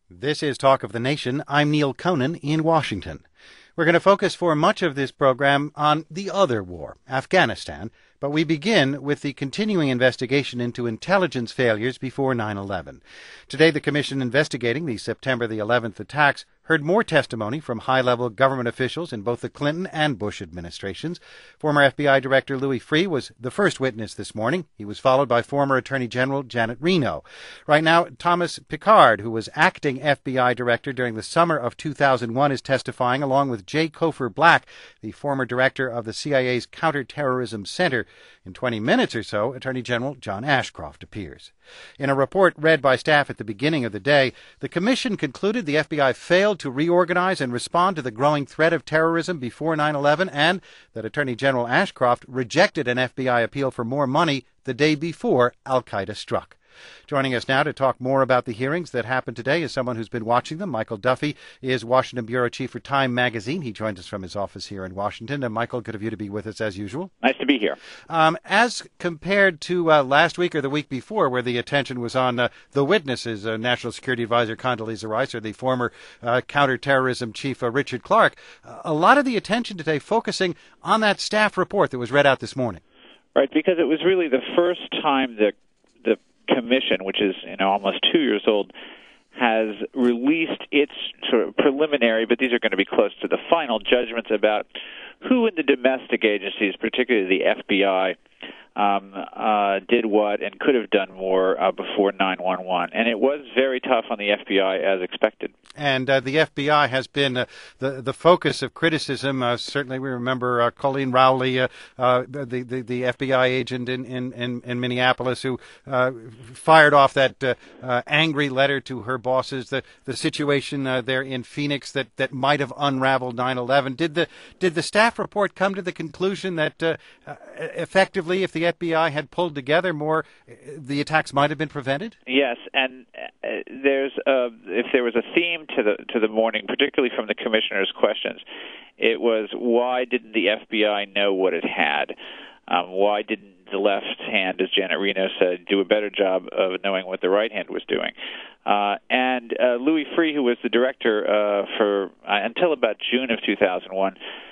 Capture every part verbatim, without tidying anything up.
This is Talk of the Nation. I'm Neil Conan in Washington. We're going to focus for much of this program on the other war, Afghanistan, but we begin with the continuing investigation into intelligence failures before nine eleven. Today, the commission investigating the September the eleventh attacks heard more testimony from high-level government officials in both the Clinton and Bush administrations. Former F B I Director Louis Freeh was the first witness this morning. He was followed by former Attorney General Janet Reno. Right now, Thomas Picard, who was acting F B I Director during the summer of two thousand one, is testifying, along with Jay Cofer Black, the former Director of the C I A's Counterterrorism Center. In twenty minutes or so, Attorney General John Ashcroft appears. In a report read by staff at the beginning of the day, the commission concluded the F B I failed to reorganize and respond to the growing threat of terrorism before nine eleven, and that Attorney General Ashcroft rejected an F B I appeal for more money the day before al-Qaeda struck. Joining us now to talk more about the hearings that happened today is someone who's been watching them. Michael Duffy is Washington Bureau Chief for Time Magazine. He joins us from his office here in Washington. And Michael, good of you to be with us as usual. Nice to be here. Um, as compared to uh, last week or the week before, where the attention was on uh, the witnesses, uh, National Security Advisor Condoleezza Rice or the former uh, counterterrorism chief uh, Richard Clarke, uh, a lot of the attention today focusing on that staff report that was read out this morning. Right, because it was really the first time that the commission, which is you know almost two years old, has released its sort of preliminary, but these are going to be close to the final judgments about who in the domestic agencies, particularly the F B I, um, uh, did what and could have done more uh, before nine one one. And it was very tough on the F B I, as expected. And uh, the F B I has been uh, the the focus of criticism. Uh, certainly, we remember uh, Colleen Rowley, uh, uh, the, the the F B I agent in in, in, in Minneapolis, who uh, fired off that uh, uh, angry letter to her bosses. The the situation uh, there in Phoenix that, that might have unraveled nine eleven. Did the did the staff report come to the conclusion that uh, uh, effectively, if the F B I had pulled together more, the attacks might have been prevented? Yes, and uh, there's uh, if there was a theme to the to the morning, particularly from the commissioner's questions, it was why didn't the F B I know what it had? Um, why didn't the left hand, as Janet Reno said, do a better job of knowing what the right hand was doing? Uh, and uh, Louis Freeh, who was the director uh, for uh, until about June of two thousand one,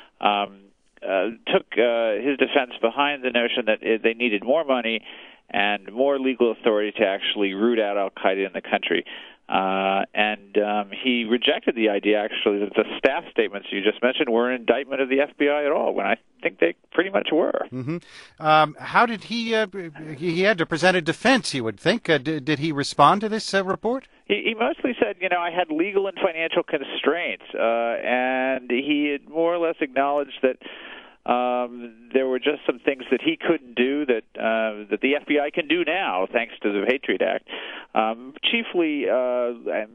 um, uh, took uh, his defense behind the notion that it, they needed more money and more legal authority to actually root out al-Qaeda in the country. Uh, and um, he rejected the idea, actually, that the staff statements you just mentioned were an indictment of the F B I at all, when I think they pretty much were. Mm-hmm. Um, how did he, uh, he had to present a defense, you would think. Uh, did, did he respond to this uh, report? He, he mostly said, you know, I had legal and financial constraints, uh, and he had more or less acknowledged that Um, there were just some things that he couldn't do that uh, that the F B I can do now, thanks to the Patriot Act. Um, chiefly, uh,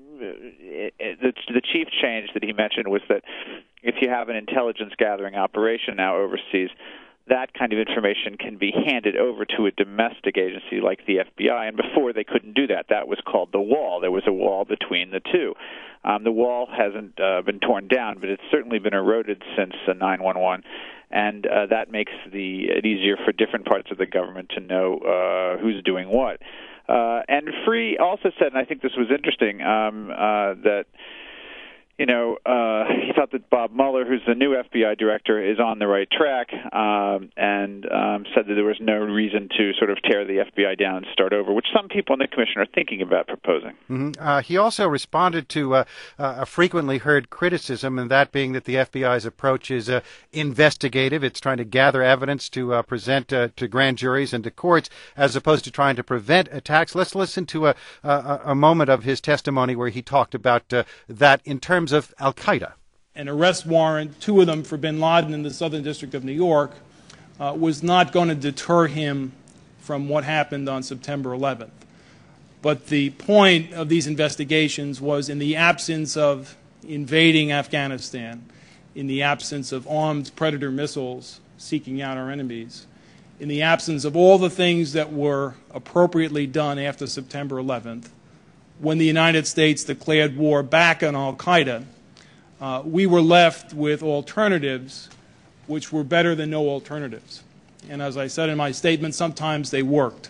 the, the chief change that he mentioned was that if you have an intelligence gathering operation now overseas, that kind of information can be handed over to a domestic agency like the F B I, and before they couldn't do that. That was called the wall. There was a wall between the two. Um, the wall hasn't uh, been torn down, but it's certainly been eroded since uh, nine one one, and uh, that makes the, it easier for different parts of the government to know uh, who's doing what. Uh, and Freeh also said, and I think this was interesting, um, uh, that You know, uh, he thought that Bob Mueller, who's the new F B I director, is on the right track, um, and um, said that there was no reason to sort of tear the F B I down and start over, which some people in the commission are thinking about proposing. Mm-hmm. Uh, he also responded to uh, uh, a frequently heard criticism, and that being that the F B I's approach is uh, investigative. It's trying to gather evidence to uh, present uh, to grand juries and to courts, as opposed to trying to prevent attacks. Let's listen to a, a, a moment of his testimony where he talked about uh, that in terms of al-Qaeda. An arrest warrant, two of them for bin Laden in the Southern District of New York, uh, was not going to deter him from what happened on September eleventh. But the point of these investigations was, in the absence of invading Afghanistan, in the absence of armed Predator missiles seeking out our enemies, in the absence of all the things that were appropriately done after September eleventh, when the United States declared war back on al-Qaeda, uh, we were left with alternatives which were better than no alternatives. And as I said in my statement, sometimes they worked.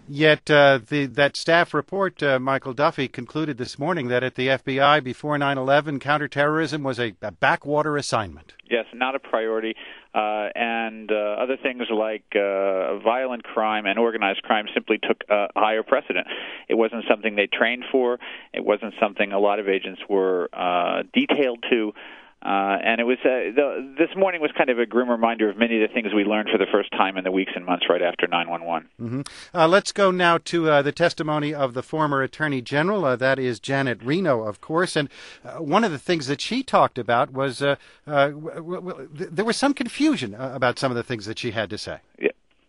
Yet uh, the, that staff report, uh, Michael Duffy, concluded this morning that at the F B I before nine eleven, counterterrorism was a, a backwater assignment. Yes, not a priority. Uh, and uh, other things like uh, violent crime and organized crime simply took a higher precedent. It wasn't something they trained for. It wasn't something a lot of agents were uh, detailed to. Uh, and it was uh, the, this morning was kind of a grim reminder of many of the things we learned for the first time in the weeks and months right after nine one one. Mm-hmm. Uh, let's go now to uh, the testimony of the former Attorney General. Uh, that is Janet Reno, of course. And uh, one of the things that she talked about was uh, uh, w- w- there was some confusion uh, about some of the things that she had to say. Yeah.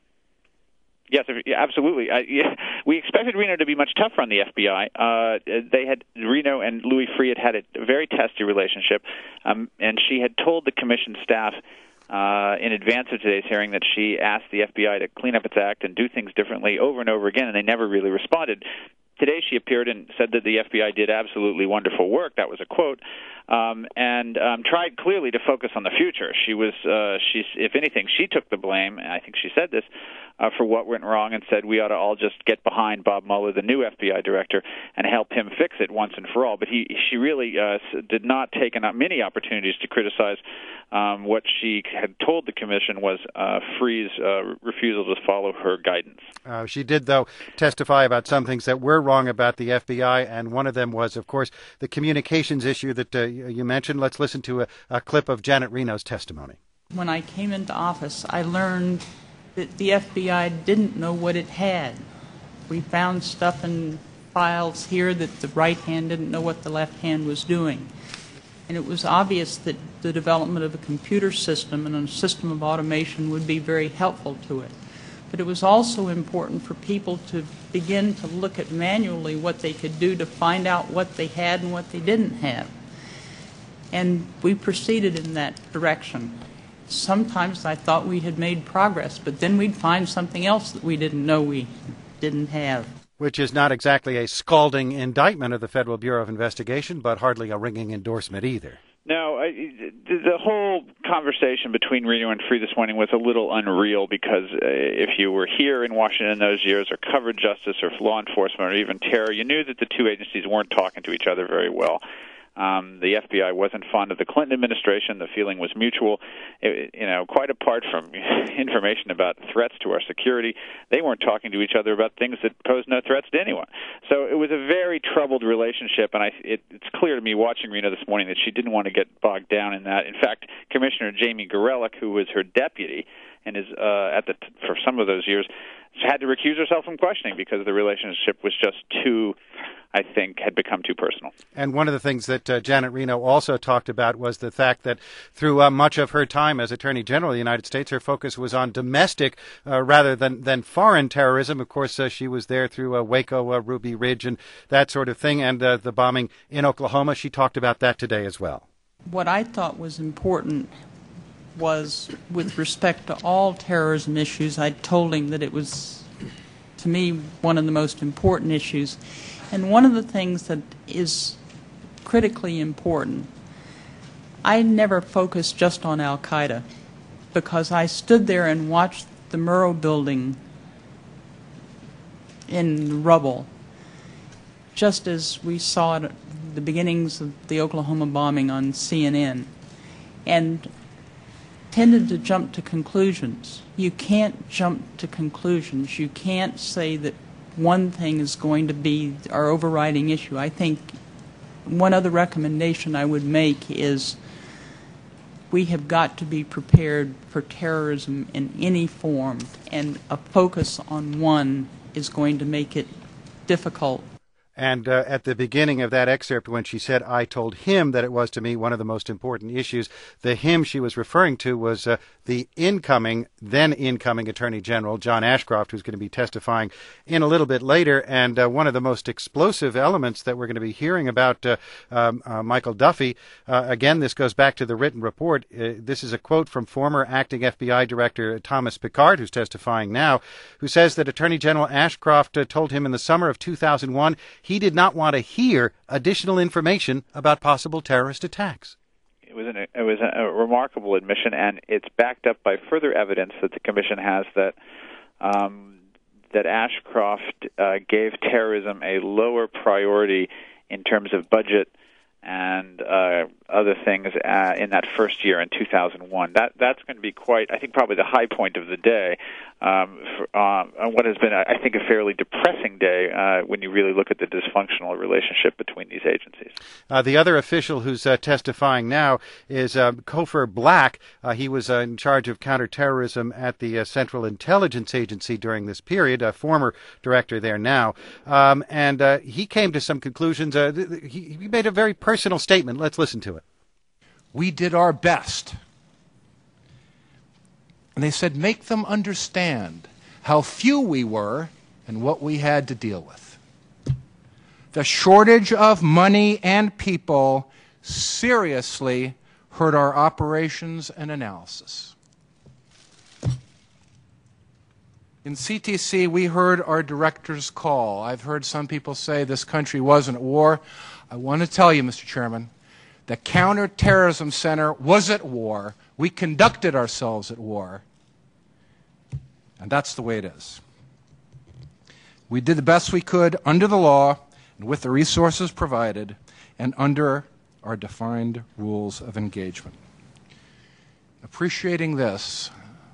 Yes, yeah, absolutely. Uh, yeah, we expected Reno to be much tougher on the F B I. Uh, they had Reno and Louis Freeh had had a very testy relationship, um, and she had told the commission staff uh, in advance of today's hearing that she asked the F B I to clean up its act and do things differently over and over again, and they never really responded. Today she appeared and said that the F B I did absolutely wonderful work. That was a quote. Um, and um, tried clearly to focus on the future. She was, uh, she, if anything, she took the blame, and I think she said this, uh, for what went wrong and said we ought to all just get behind Bob Mueller, the new F B I director, and help him fix it once and for all. But he, she really uh, did not take enough, many opportunities to criticize um, what she had told the commission was uh, Freeh's uh, refusal to follow her guidance. Uh, she did, though, testify about some things that were wrong about the F B I, and one of them was, of course, the communications issue that uh, you mentioned. Let's listen to a, a clip of Janet Reno's testimony. When I came into office, I learned that the F B I didn't know what it had. We found stuff in files here that the right hand didn't know what the left hand was doing. And it was obvious that the development of a computer system and a system of automation would be very helpful to it. But it was also important for people to begin to look at manually what they could do to find out what they had and what they didn't have. And we proceeded in that direction. Sometimes I thought we had made progress, but then we'd find something else that we didn't know we didn't have. Which is not exactly a scalding indictment of the Federal Bureau of Investigation, but hardly a ringing endorsement either. No, I, the whole conversation between Reno and Freeh this morning was a little unreal because uh, if you were here in Washington in those years or covered justice or law enforcement or even terror, you knew that the two agencies weren't talking to each other very well. Um, the F B I wasn't fond of the Clinton administration. The feeling was mutual. It, you know, quite apart from information about threats to our security, they weren't talking to each other about things that posed no threats to anyone. So it was a very troubled relationship, and I, it, it's clear to me watching Reno this morning that she didn't want to get bogged down in that. In fact, Commissioner Jamie Gorelick, who was her deputy and is uh, at the for some of those years, had to recuse herself from questioning because the relationship was just too, I think, had become too personal. And one of the things that uh, Janet Reno also talked about was the fact that through uh, much of her time as Attorney General of the United States, her focus was on domestic uh, rather than, than foreign terrorism. Of course, uh, she was there through uh, Waco, uh, Ruby Ridge, and that sort of thing, and uh, the bombing in Oklahoma. She talked about that today as well. What I thought was important was, with respect to all terrorism issues, I told him that it was, to me, one of the most important issues. And one of the things that is critically important, I never focused just on Al-Qaeda because I stood there and watched the Murrow building in rubble, just as we saw it at the beginnings of the Oklahoma bombing on C N N, and tended to jump to conclusions. You can't jump to conclusions. You can't say that one thing is going to be our overriding issue. I think one other recommendation I would make is we have got to be prepared for terrorism in any form, and a focus on one is going to make it difficult. And uh, at the beginning of that excerpt, when she said, I told him that it was, to me, one of the most important issues, the him she was referring to was uh, the incoming, then incoming Attorney General, John Ashcroft, who's going to be testifying in a little bit later. And uh, one of the most explosive elements that we're going to be hearing about uh, um, uh, Michael Duffy, uh, again, this goes back to the written report. Uh, this is a quote from former acting F B I Director Thomas Picard, who's testifying now, who says that Attorney General Ashcroft uh, told him in the summer of two thousand one he did not want to hear additional information about possible terrorist attacks. It was, an, it was a remarkable admission, and it's backed up by further evidence that the Commission has that um, that Ashcroft uh, gave terrorism a lower priority in terms of budget and uh, other things uh, in that first year in two thousand one. That that's going to be quite, I think, probably the high point of the day, um, for, um, on what has been, I think, a fairly depressing day uh, when you really look at the dysfunctional relationship between these agencies. Uh, the other official who's uh, testifying now is uh, Cofer Black. Uh, he was uh, in charge of counterterrorism at the uh, Central Intelligence Agency during this period, a former director there now. Um, and uh, he came to some conclusions. Uh, th- he, he made a very personal personal statement. Let's listen to it. We did our best. And they said, make them understand how few we were and what we had to deal with. The shortage of money and people seriously hurt our operations and analysis. In C T C, we heard our director's call. I've heard some people say this country wasn't at war. I want to tell you, Mister Chairman, the Counterterrorism Center was at war. We conducted ourselves at war. And that's the way it is. We did the best we could under the law and with the resources provided and under our defined rules of engagement. Appreciating this,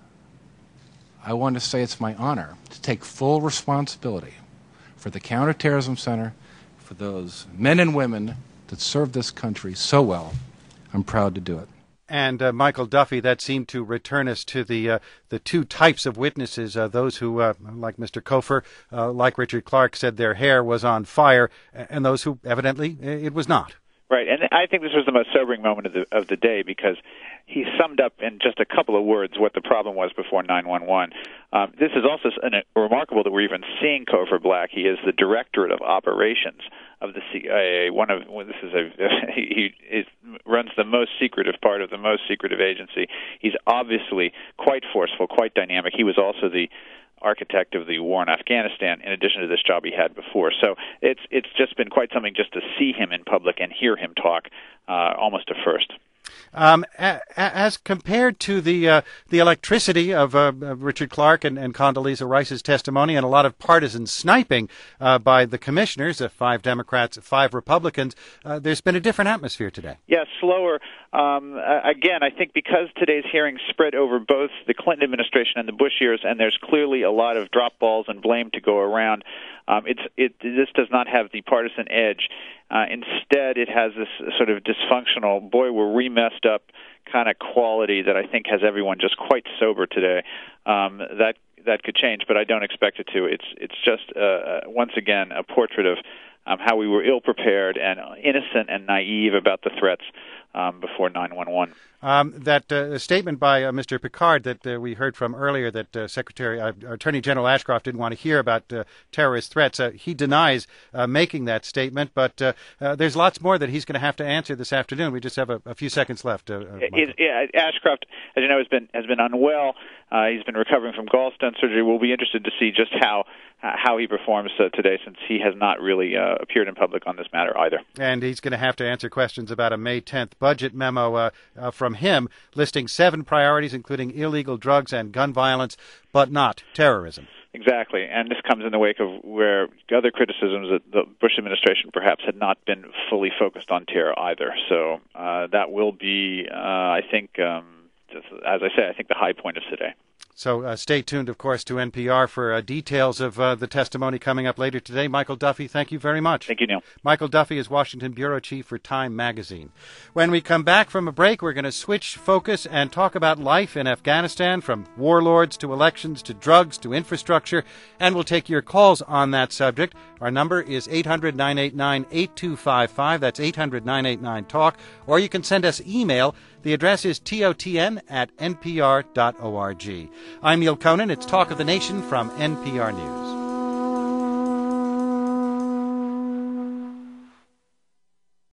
I want to say it's my honor to take full responsibility for the Counterterrorism Center, for those men and women that serve this country so well. I'm proud to do it. And uh, Michael Duffy, that seemed to return us to the uh, the two types of witnesses, uh, those who, uh, like Mister Cofer, uh, like Richard Clarke, said their hair was on fire, and those who evidently it was not. Right, and I think this was the most sobering moment of the of the day because he summed up in just a couple of words what the problem was before nine one one. Um, this is also an, uh, remarkable that we're even seeing Cofer Black. He is the Directorate of Operations of the C I A. One of well, this is a he, he is, runs the most secretive part of the most secretive agency. He's obviously quite forceful, quite dynamic. He was also the architect of the war in Afghanistan, in addition to this job he had before. So it's it's just been quite something just to see him in public and hear him talk, uh, almost a first. Um, as compared to the uh, the electricity of, uh, of Richard Clarke and, and Condoleezza Rice's testimony and a lot of partisan sniping uh, by the commissioners, uh, five Democrats, five Republicans, uh, there's been a different atmosphere today. Yeah, slower. Um, uh, again, I think because today's hearing spread over both the Clinton administration and the Bush years, and there's clearly a lot of drop balls and blame to go around, um, it's it this does not have the partisan edge. Uh, instead, it has this sort of dysfunctional, boy, we're re-messed up kind of quality that I think has everyone just quite sober today. Um, that that could change, but I don't expect it to. It's it's just, uh, once again, a portrait of um, how we were ill-prepared and innocent and naive about the threats um, before nine one one. Um, that uh, statement by uh, Mister Picard that uh, we heard from earlier, that uh, Secretary uh, Attorney General Ashcroft didn't want to hear about uh, terrorist threats. Uh, he denies uh, making that statement, but uh, uh, there's lots more that he's going to have to answer this afternoon. We just have a, a few seconds left. Uh, it, it, Ashcroft, as you know, has been has been unwell. Uh, he's been recovering from gallstone surgery. We'll be interested to see just how uh, how he performs uh, today, since he has not really uh, appeared in public on this matter either. And he's going to have to answer questions about a May tenth budget memo uh, uh, from him, listing seven priorities, including illegal drugs and gun violence, but not terrorism. Exactly, and this comes in the wake of where other criticisms that the Bush administration perhaps had not been fully focused on terror either. So uh, that will be, uh, I think, um, as I say, I think the high point of today. So uh, stay tuned, of course, to N P R for uh, details of uh, the testimony coming up later today. Michael Duffy, thank you very much. Thank you, Neil. Michael Duffy is Washington Bureau Chief for Time Magazine. When we come back from a break, we're going to switch focus and talk about life in Afghanistan, from warlords to elections to drugs to infrastructure, and we'll take your calls on that subject. Our number is eight hundred, nine eight nine, eight two five five. That's eight hundred, nine eight nine, talk. Or you can send us email. The address is T O T N at N P R dot org. I'm Neil Conan. It's Talk of the Nation from N P R News.